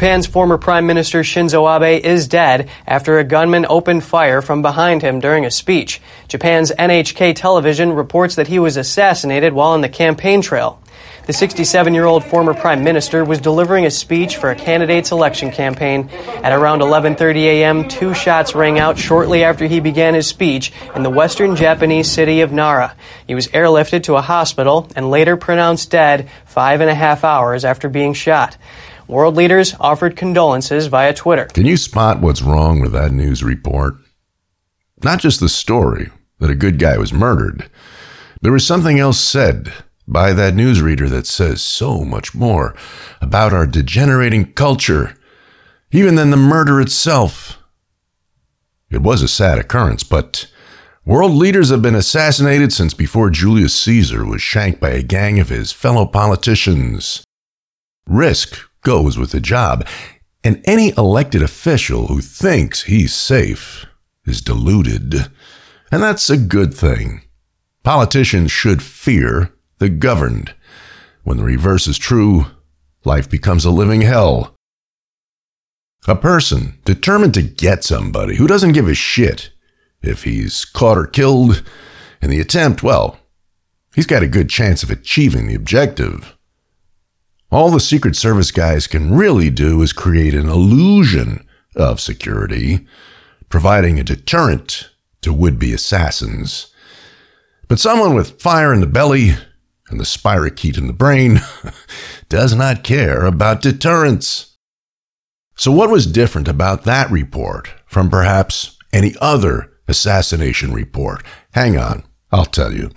Japan's former Prime Minister Shinzo Abe is dead after a gunman opened fire from behind him during a speech. Japan's NHK television reports that he was assassinated while on the campaign trail. The 67-year-old former prime minister was delivering a speech for a candidate's election campaign. At around 11:30 a.m., 2 shots rang out shortly after he began his speech in the western Japanese city of Nara. He was airlifted to a hospital and later pronounced dead 5.5 hours after being shot. World leaders offered condolences via Twitter. Can you spot what's wrong with that news report? Not just the story that a good guy was murdered. There was something else said by that newsreader that says so much more about our degenerating culture, even than the murder itself. It was a sad occurrence, but world leaders have been assassinated since before Julius Caesar was shanked by a gang of his fellow politicians. Risk goes with the job, and any elected official who thinks he's safe is deluded. And that's a good thing. Politicians should fear the governed. When the reverse is true, life becomes a living hell. A person determined to get somebody who doesn't give a shit if he's caught or killed in the attempt, well, he's got a good chance of achieving the objective. All the Secret Service guys can really do is create an illusion of security, providing a deterrent to would-be assassins. But someone with fire in the belly and the spirochete in the brain does not care about deterrence. So what was different about that report from perhaps any other assassination report? Hang on, I'll tell you.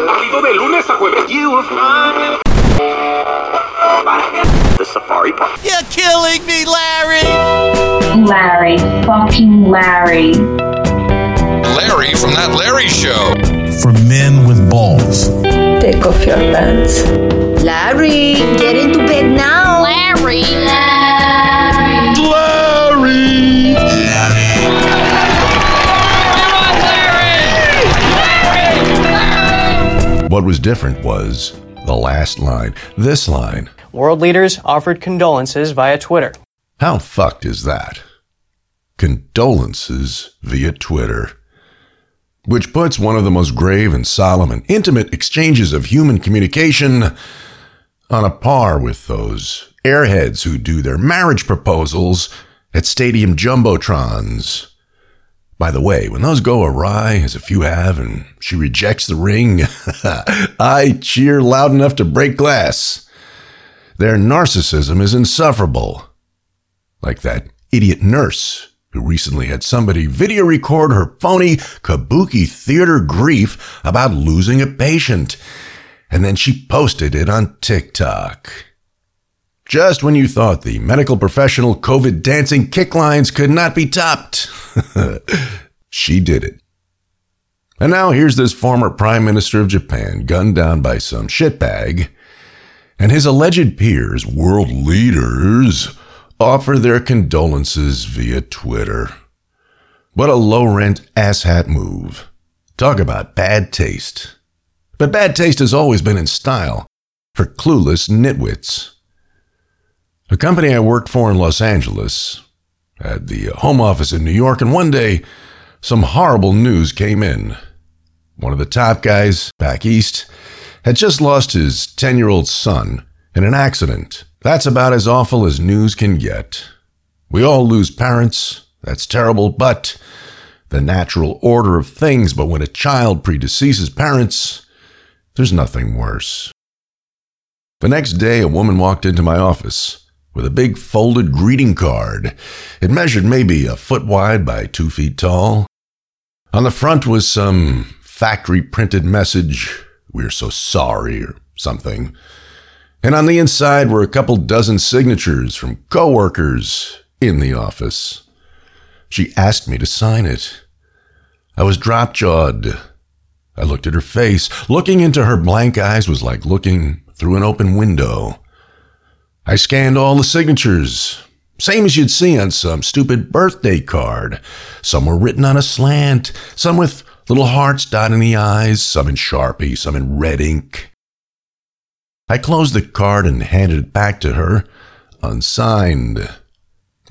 The Safari Park. You're killing me, Larry! Larry. Fucking Larry. Larry from That Larry Show. For men with balls. Take off your pants. Larry, get into bed now. Larry. What was different was the last line. This line. World leaders offered condolences via Twitter. How fucked is that? Condolences via Twitter. Which puts one of the most grave and solemn and intimate exchanges of human communication on a par with those airheads who do their marriage proposals at stadium jumbotrons. By the way, when those go awry, as a few have, and she rejects the ring, I cheer loud enough to break glass. Their narcissism is insufferable. Like that idiot nurse who recently had somebody video record her phony kabuki theater grief about losing a patient, and then she posted it on TikTok. Just when you thought the medical professional COVID dancing kick lines could not be topped, she did it. And now here's this former Prime Minister of Japan gunned down by some shitbag, and his alleged peers, world leaders, offer their condolences via Twitter. What a low-rent asshat move. Talk about bad taste. But bad taste has always been in style for clueless nitwits. A company I worked for in Los Angeles had the home office in New York, and one day, some horrible news came in. One of the top guys back east had just lost his 10-year-old son in an accident. That's about as awful as news can get. We all lose parents. That's terrible, but the natural order of things. But when a child predeceases parents, there's nothing worse. The next day, a woman walked into my office with a big folded greeting card. It measured maybe a foot wide by 2 feet tall. On the front was some factory-printed message, "We're so sorry," or something. And on the inside were a couple dozen signatures from coworkers in the office. She asked me to sign it. I was drop-jawed. I looked at her face. Looking into her blank eyes was like looking through an open window. I scanned all the signatures, same as you'd see on some stupid birthday card. Some were written on a slant, some with little hearts dotting the eyes, some in Sharpie, some in red ink. I closed the card and handed it back to her, unsigned.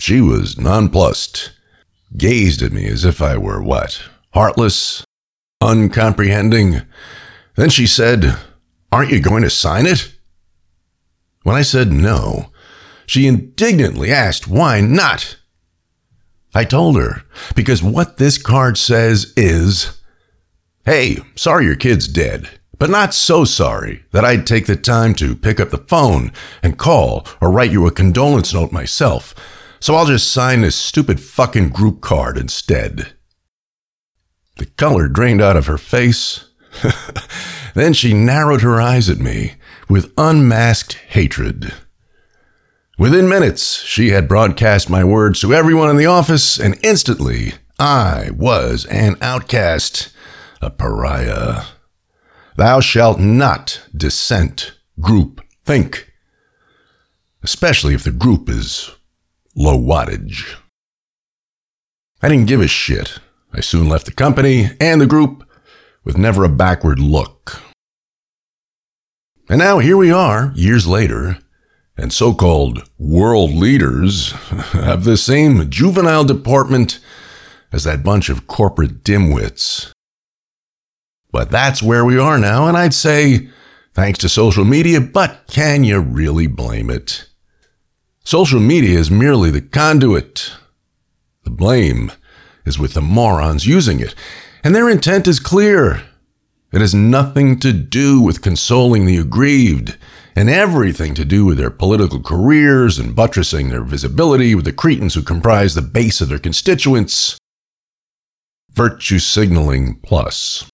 She was nonplussed, gazed at me as if I were what? Heartless? Uncomprehending? Then she said, "Aren't you going to sign it?" When I said no, she indignantly asked why not. I told her, because what this card says is, "Hey, sorry your kid's dead, but not so sorry that I'd take the time to pick up the phone and call or write you a condolence note myself, so I'll just sign this stupid fucking group card instead." The color drained out of her face. Then she narrowed her eyes at me with unmasked hatred. Within minutes, she had broadcast my words to everyone in the office, and instantly, I was an outcast, a pariah. Thou shalt not dissent, group, think, especially if the group is low wattage. I didn't give a shit. I soon left the company and the group with never a backward look. And now here we are, years later, and so-called world leaders have the same juvenile deportment as that bunch of corporate dimwits. But that's where we are now, and I'd say thanks to social media, but can you really blame it? Social media is merely the conduit. The blame is with the morons using it, and their intent is clear. It has nothing to do with consoling the aggrieved, and everything to do with their political careers and buttressing their visibility with the cretins who comprise the base of their constituents. Virtue signaling plus.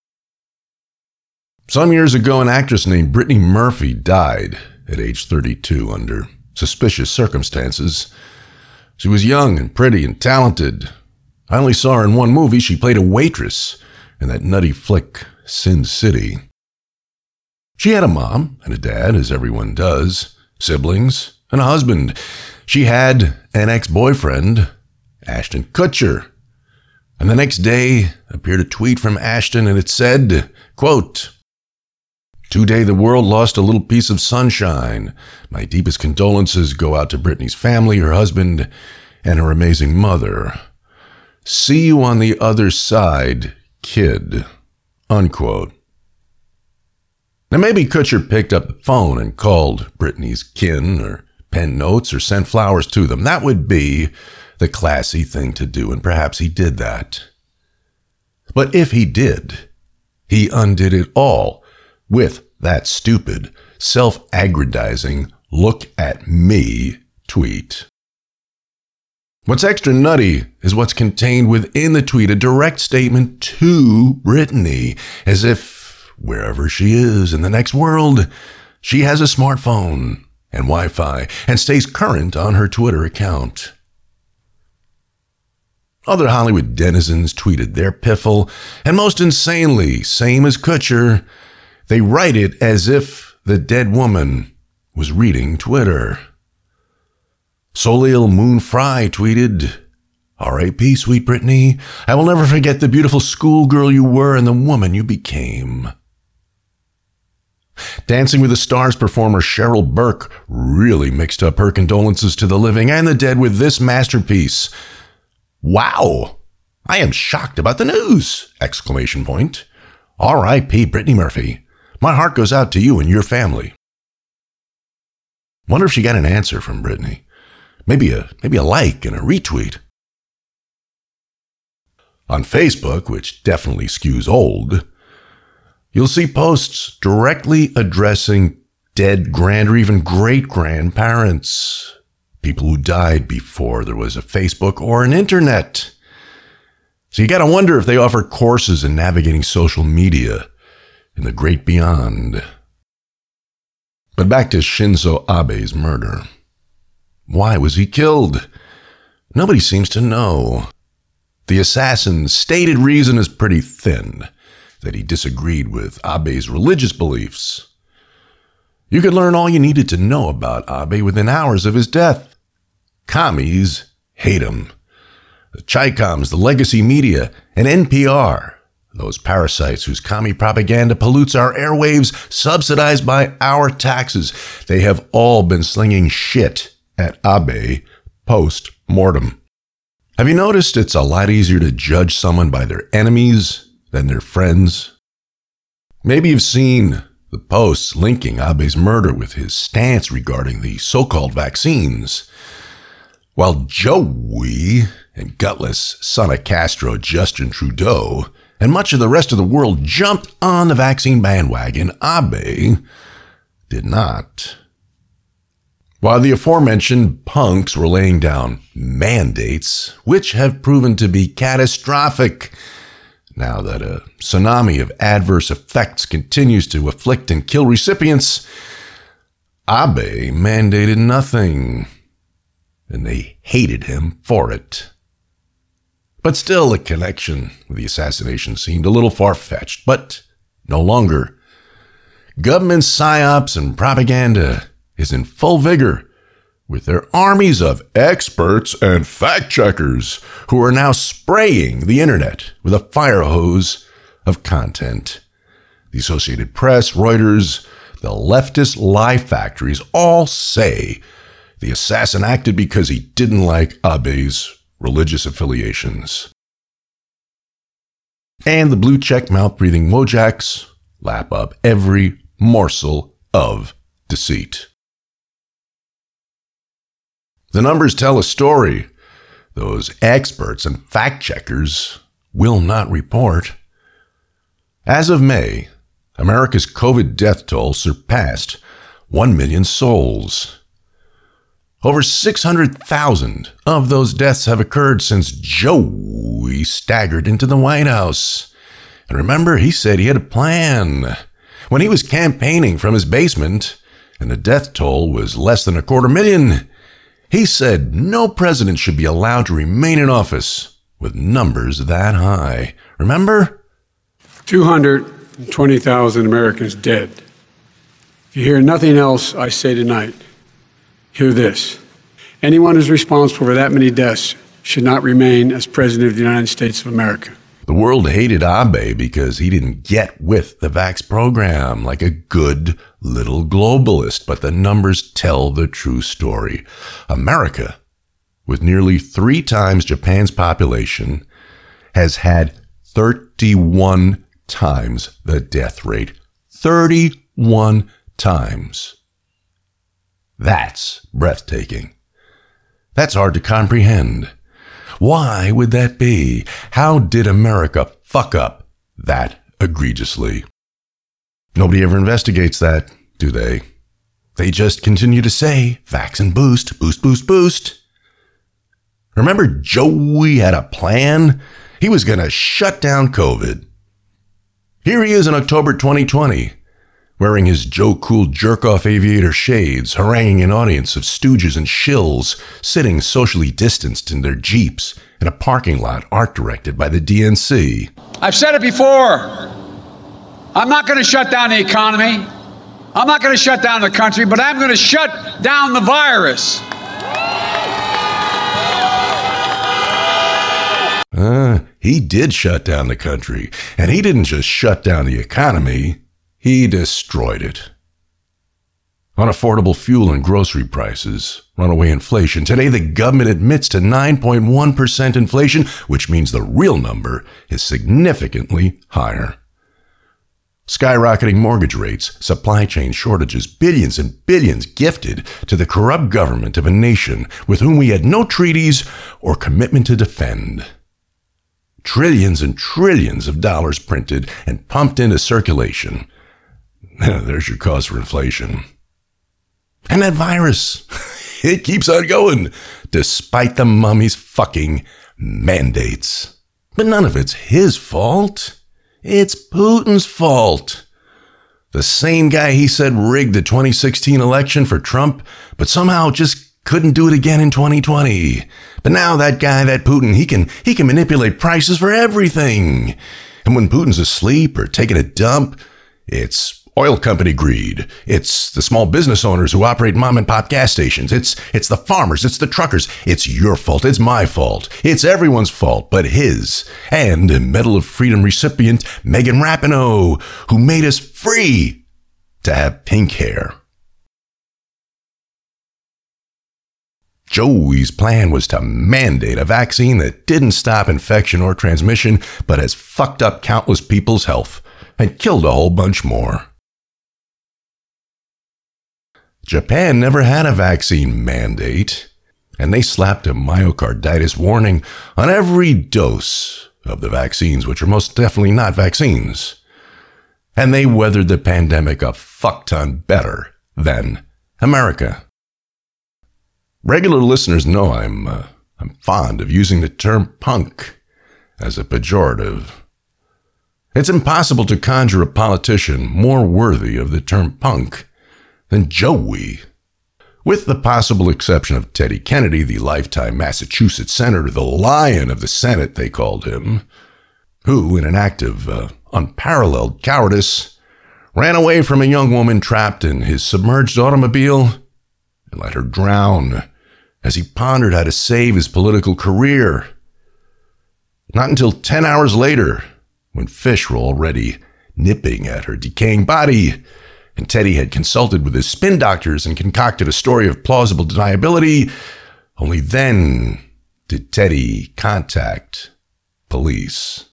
Some years ago, an actress named Brittany Murphy died at age 32 under suspicious circumstances. She was young and pretty and talented. I only saw her in one movie. She played a waitress in that nutty flick, Sin City. She had a mom and a dad, as everyone does, siblings, and a husband. She had an ex-boyfriend, Ashton Kutcher. And the next day appeared a tweet from Ashton, and it said, quote, "Today the world lost a little piece of sunshine. My deepest condolences go out to Brittany's family, her husband, and her amazing mother. See you on the other side, kid." Unquote. Now maybe Kutcher picked up the phone and called Brittany's kin or penned notes or sent flowers to them. That would be the classy thing to do, and perhaps he did that. But if he did, he undid it all with that stupid, self-aggrandizing, "look at me" tweet. What's extra nutty is what's contained within the tweet, a direct statement to Brittany, as if wherever she is in the next world, she has a smartphone and Wi-Fi and stays current on her Twitter account. Other Hollywood denizens tweeted their piffle, and most insanely, same as Kutcher, they write it as if the dead woman was reading Twitter. Soleil Moon Fry tweeted, "R.I.P. sweet Brittany. I will never forget the beautiful schoolgirl you were and the woman you became." Dancing with the Stars performer Cheryl Burke really mixed up her condolences to the living and the dead with this masterpiece. "Wow, I am shocked about the news!" Exclamation point. "R.I.P. Brittany Murphy. My heart goes out to you and your family." Wonder if she got an answer from Brittany. Maybe a like and a retweet. On Facebook, which definitely skews old, you'll see posts directly addressing dead grand or even great-grandparents, people who died before there was a Facebook or an internet. So you gotta wonder if they offer courses in navigating social media in the great beyond. But back to Shinzo Abe's murder. Why was he killed? Nobody seems to know. The assassin's stated reason is pretty thin, that he disagreed with Abe's religious beliefs. You could learn all you needed to know about Abe within hours of his death. Commies hate him. The Chi-Coms, the legacy media, and NPR, those parasites whose commie propaganda pollutes our airwaves, subsidized by our taxes, they have all been slinging shit at Abe post mortem. Have you noticed it's a lot easier to judge someone by their enemies than their friends? Maybe you've seen the posts linking Abe's murder with his stance regarding the so-called vaccines. While Joey and gutless son of Castro, Justin Trudeau, and much of the rest of the world jumped on the vaccine bandwagon, Abe did not. While the aforementioned punks were laying down mandates, which have proven to be catastrophic now that a tsunami of adverse effects continues to afflict and kill recipients, Abe mandated nothing, and they hated him for it. But still, the connection with the assassination seemed a little far-fetched, but no longer. Government psyops and propaganda is in full vigor, with their armies of experts and fact-checkers who are now spraying the internet with a fire hose of content. The Associated Press, Reuters, the leftist lie factories all say the assassin acted because he didn't like Abe's religious affiliations. And the blue-check mouth-breathing Wojaks lap up every morsel of deceit. The numbers tell a story those experts and fact-checkers will not report. As of May, America's COVID death toll surpassed 1 million souls. Over 600,000 of those deaths have occurred since Joey staggered into the White House. And remember, he said he had a plan. When he was campaigning from his basement and the death toll was less than 250,000, he said no president should be allowed to remain in office with numbers that high. Remember? 220,000 Americans dead. If you hear nothing else I say tonight, hear this. Anyone who's responsible for that many deaths should not remain as President of the United States of America. The world hated Abe because he didn't get with the vax program like a good little globalist, but the numbers tell the true story. America, with nearly 3 times Japan's population, has had 31 times the death rate. 31 times. That's breathtaking. That's hard to comprehend. Why would that be? How did America fuck up that egregiously? Nobody ever investigates that, do they? They just continue to say, vax and boost, boost, boost, boost. Remember Joey had a plan? He was going to shut down COVID. Here he is in October 2020, wearing his Joe Cool jerk-off aviator shades, haranguing an audience of stooges and shills, sitting socially distanced in their Jeeps in a parking lot art-directed by the DNC. I've said it before. I'm not going to shut down the economy. I'm not going to shut down the country, but I'm going to shut down the virus. He did shut down the country, and he didn't just shut down the economy. He destroyed it. Unaffordable fuel and grocery prices, runaway inflation. Today, the government admits to 9.1% inflation, which means the real number is significantly higher. Skyrocketing mortgage rates, supply chain shortages, billions and billions gifted to the corrupt government of a nation with whom we had no treaties or commitment to defend. Trillions and trillions of dollars printed and pumped into circulation. There's your cause for inflation. And that virus, it keeps on going, despite the mummy's fucking mandates. But none of it's his fault. It's Putin's fault. The same guy he said rigged the 2016 election for Trump, but somehow just couldn't do it again in 2020. But now that guy, that Putin, he can manipulate prices for everything. And when Putin's asleep or taking a dump, it's oil company greed. It's the small business owners who operate mom and pop gas stations. It's the farmers. It's the truckers. It's your fault. It's my fault. It's everyone's fault but his. And a Medal of Freedom recipient, Megan Rapinoe, who made us free to have pink hair. Joey's plan was to mandate a vaccine that didn't stop infection or transmission, but has fucked up countless people's health and killed a whole bunch more. Japan never had a vaccine mandate, and they slapped a myocarditis warning on every dose of the vaccines, which are most definitely not vaccines. And they weathered the pandemic a fuck ton better than America. Regular listeners know I'm fond of using the term punk as a pejorative. It's impossible to conjure a politician more worthy of the term punk than Joey. With the possible exception of Teddy Kennedy, the lifetime Massachusetts senator, the lion of the Senate, they called him, who, in an act of unparalleled cowardice, ran away from a young woman trapped in his submerged automobile and let her drown as he pondered how to save his political career. Not until 10 hours later, when fish were already nipping at her decaying body, and Teddy had consulted with his spin doctors and concocted a story of plausible deniability, only then did Teddy contact police.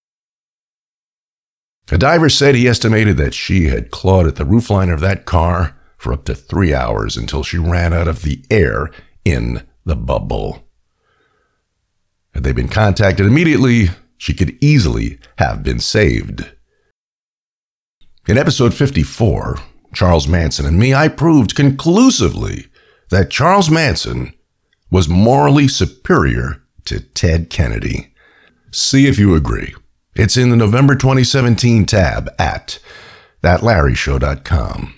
A diver said he estimated that she had clawed at the roofline of that car for up to 3 hours until she ran out of the air in the bubble. Had they been contacted immediately, she could easily have been saved. In episode 54, Charles Manson and Me, I proved conclusively that Charles Manson was morally superior to Ted Kennedy. See if you agree. It's in the November 2017 tab at thatlarryshow.com.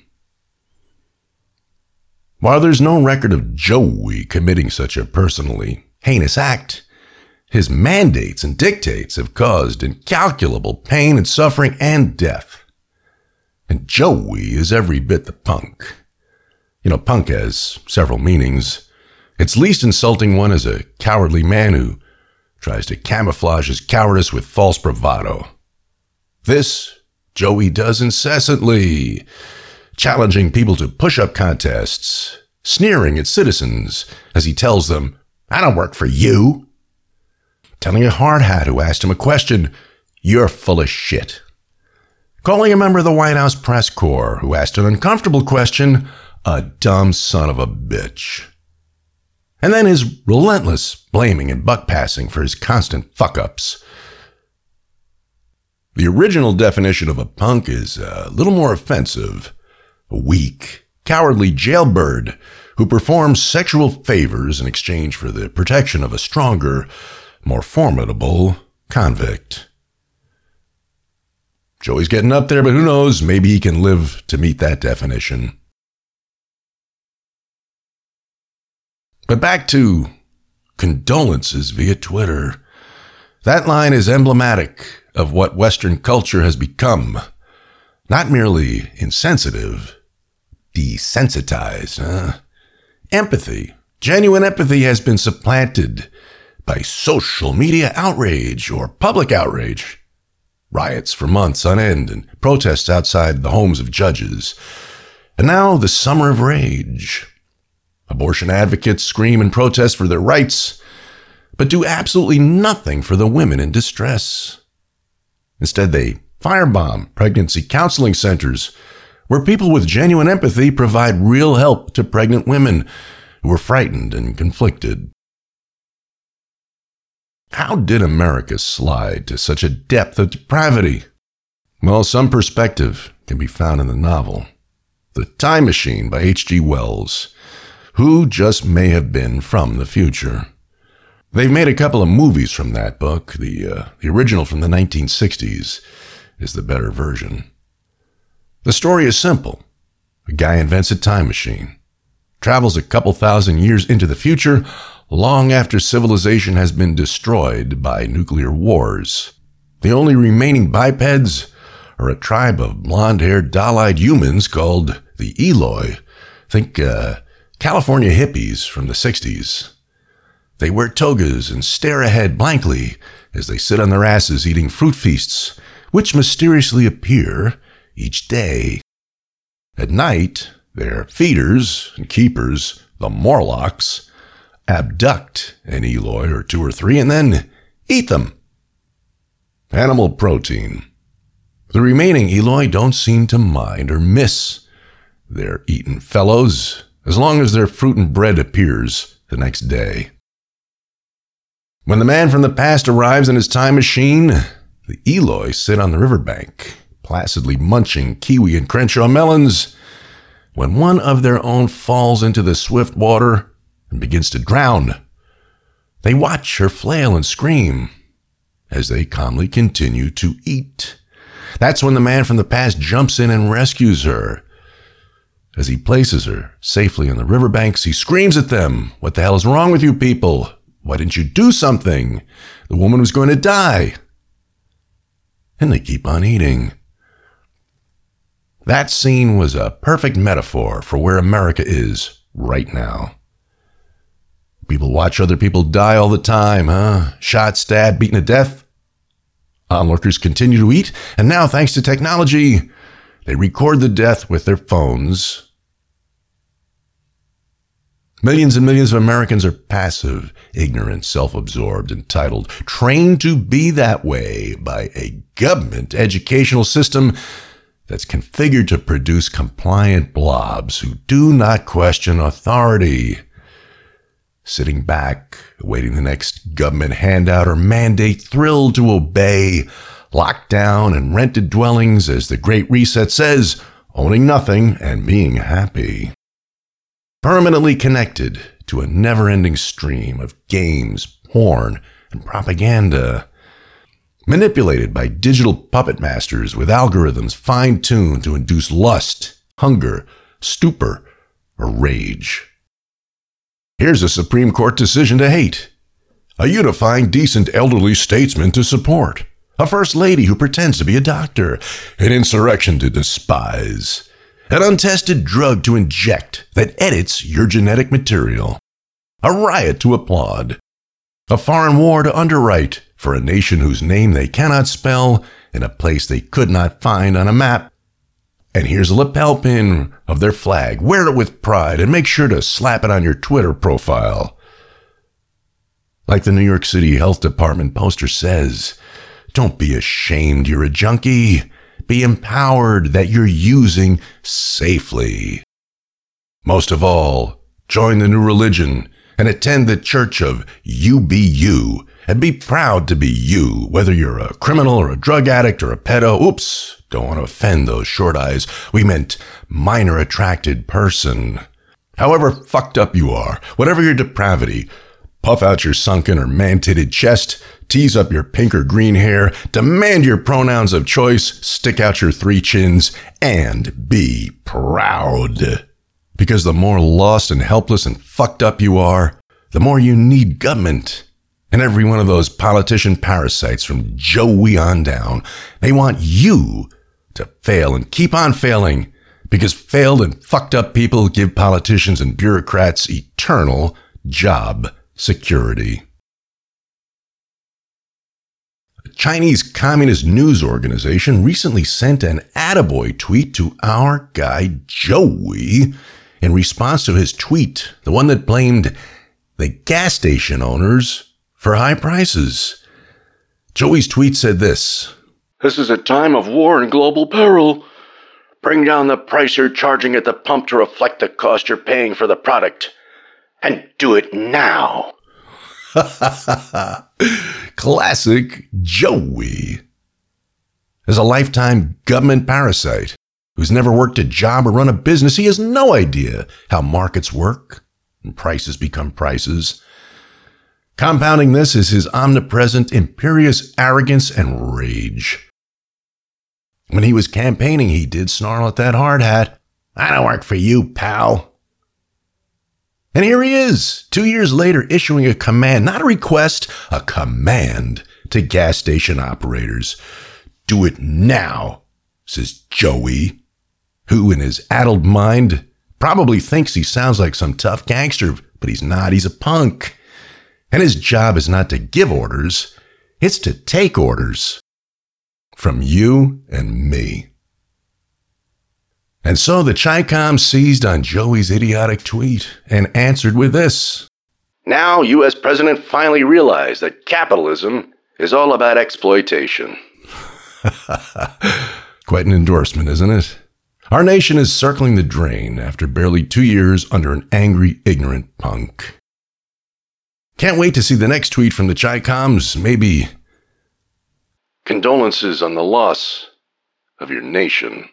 While there's no record of Joey committing such a personally heinous act, his mandates and dictates have caused incalculable pain and suffering and death. And Joey is every bit the punk. You know, punk has several meanings. Its least insulting one is a cowardly man who tries to camouflage his cowardice with false bravado. This Joey does incessantly, challenging people to push-up contests, sneering at citizens as he tells them, "I don't work for you." Telling a hard hat who asked him a question, "You're full of shit." Calling a member of the White House press corps who asked an uncomfortable question, "a dumb son of a bitch." And then his relentless blaming and buck-passing for his constant fuck-ups. The original definition of a punk is a little more offensive. A weak, cowardly jailbird who performs sexual favors in exchange for the protection of a stronger, more formidable convict. Joey's getting up there, but who knows, maybe he can live to meet that definition. But back to condolences via Twitter. That line is emblematic of what Western culture has become. Not merely insensitive, desensitized. Empathy, genuine empathy, has been supplanted by social media outrage or public outrage. Riots for months on end and protests outside the homes of judges. And now the summer of rage. Abortion advocates scream and protest for their rights, but do absolutely nothing for the women in distress. Instead, they firebomb pregnancy counseling centers where people with genuine empathy provide real help to pregnant women who are frightened and conflicted. How did America slide to such a depth of depravity? Well, some perspective can be found in the novel The Time Machine by H.G. Wells, who just may have been from the future. They've made a couple of movies from that book. The original from the 1960s is the better version. The story is simple. A guy invents a time machine, travels a couple thousand years into the future, long after civilization has been destroyed by nuclear wars. The only remaining bipeds are a tribe of blonde-haired, doll-eyed humans called the Eloi. Think California hippies from the 60s. They wear togas and stare ahead blankly as they sit on their asses eating fruit feasts, which mysteriously appear each day. At night, their feeders and keepers, the Morlocks, abduct an Eloy or two or three and then eat them. Animal protein. The remaining Eloy don't seem to mind or miss their eaten fellows as long as their fruit and bread appears the next day. When the man from the past arrives in his time machine, the Eloy sit on the riverbank, placidly munching kiwi and Crenshaw melons, when one of their own falls into the swift water and begins to drown. They watch her flail and scream as they calmly continue to eat. That's when the man from the past jumps in and rescues her. As he places her safely on the riverbanks, he screams at them, "What the hell is wrong with you people? Why didn't you do something? The woman was going to die." And they keep on eating. That scene was a perfect metaphor for where America is right now. People watch other people die all the time, huh? Shot, stabbed, beaten to death. Onlookers continue to eat, and now, thanks to technology, they record the death with their phones. Millions and millions of Americans are passive, ignorant, self-absorbed, entitled, trained to be that way by a government educational system that's configured to produce compliant blobs who do not question authority. Sitting back, awaiting the next government handout or mandate, thrilled to obey, locked down and rented dwellings, as the Great Reset says, owning nothing and being happy. Permanently connected to a never-ending stream of games, porn, and propaganda. Manipulated by digital puppet masters with algorithms fine-tuned to induce lust, hunger, stupor, or rage. Here's a Supreme Court decision to hate. A unifying, decent elderly statesman to support. A first lady who pretends to be a doctor. An insurrection to despise. An untested drug to inject that edits your genetic material. A riot to applaud. A foreign war to underwrite for a nation whose name they cannot spell in a place they could not find on a map. And here's a lapel pin of their flag. Wear it with pride and make sure to slap it on your Twitter profile. Like the New York City Health Department poster says, don't be ashamed you're a junkie. Be empowered that you're using safely. Most of all, join the new religion and attend the church of You Be You and be proud to be you, whether you're a criminal or a drug addict or a pedo. Oops, don't want to offend those short eyes. We meant minor attracted person. However fucked up you are, whatever your depravity, puff out your sunken or man-titted chest, tease up your pink or green hair, demand your pronouns of choice, stick out your 3 chins, and be proud. Because the more lost and helpless and fucked up you are, the more you need government. And every one of those politician parasites from Joey on down, they want you to fail and keep on failing, because failed and fucked up people give politicians and bureaucrats eternal job security. A Chinese Communist news organization recently sent an attaboy tweet to our guy Joey in response to his tweet, the one that blamed the gas station owners for high prices. Joey's tweet said this: "This is a time of war and global peril. Bring down the price you're charging at the pump to reflect the cost you're paying for the product. And do it now." Classic Joey. As a lifetime government parasite who's never worked a job or run a business, he has no idea how markets work and prices become prices. Compounding this is his omnipresent, imperious arrogance and rage. When he was campaigning, he did snarl at that hard hat, "I don't work for you, pal." And here he is, 2 years later, issuing a command, not a request, a command to gas station operators. "Do it now," says Joey, who in his addled mind probably thinks he sounds like some tough gangster, but he's not. He's a punk. And his job is not to give orders, it's to take orders from you and me. And so the Chi-Com seized on Joey's idiotic tweet and answered with this: Now, U.S. President finally realized that capitalism is all about exploitation. Quite an endorsement, isn't it? Our nation is circling the drain after barely 2 years under an angry, ignorant punk. Can't wait to see the next tweet from the Chi-Coms. Maybe condolences on the loss of your nation.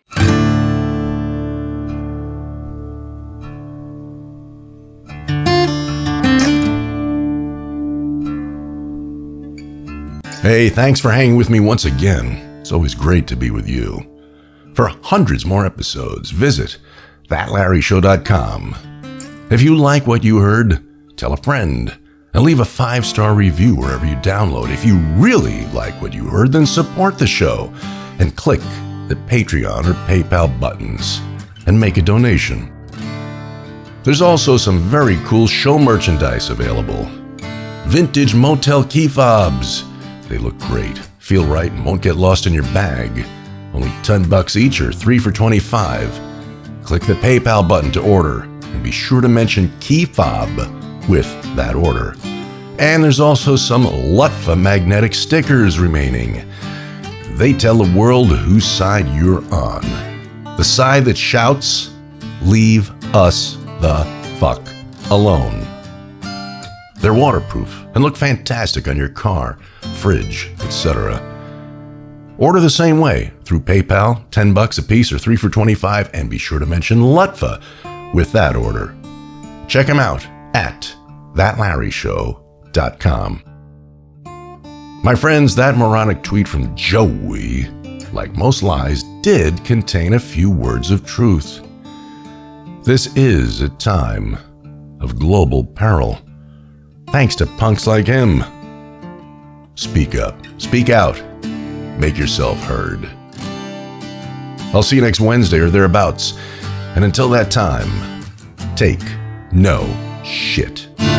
Hey, thanks for hanging with me once again. It's always great to be with you. For hundreds more episodes, visit thatlarryshow.com. If you like what you heard, tell a friend and leave a 5-star review wherever you download. If you really like what you heard, then support the show and click the Patreon or PayPal buttons and make a donation. There's also some very cool show merchandise available. Vintage motel key fobs. They look great, feel right, and won't get lost in your bag. Only $10 each or 3 for $25. Click the PayPal button to order and be sure to mention key fob with that order. And there's also some Lutfa magnetic stickers remaining. They tell the world whose side you're on. The side that shouts, "Leave us the fuck alone." They're waterproof and look fantastic on your car, fridge, etc. Order the same way through PayPal, $10 a piece or 3 for $25, and be sure to mention Lutfa with that order. Check them out at thatlarryshow.com. My friends, that moronic tweet from Joey, like most lies, did contain a few words of truth. This is a time of global peril, thanks to punks like him. Speak up, speak out, make yourself heard. I'll see you next Wednesday or thereabouts, and until that time, take no shit.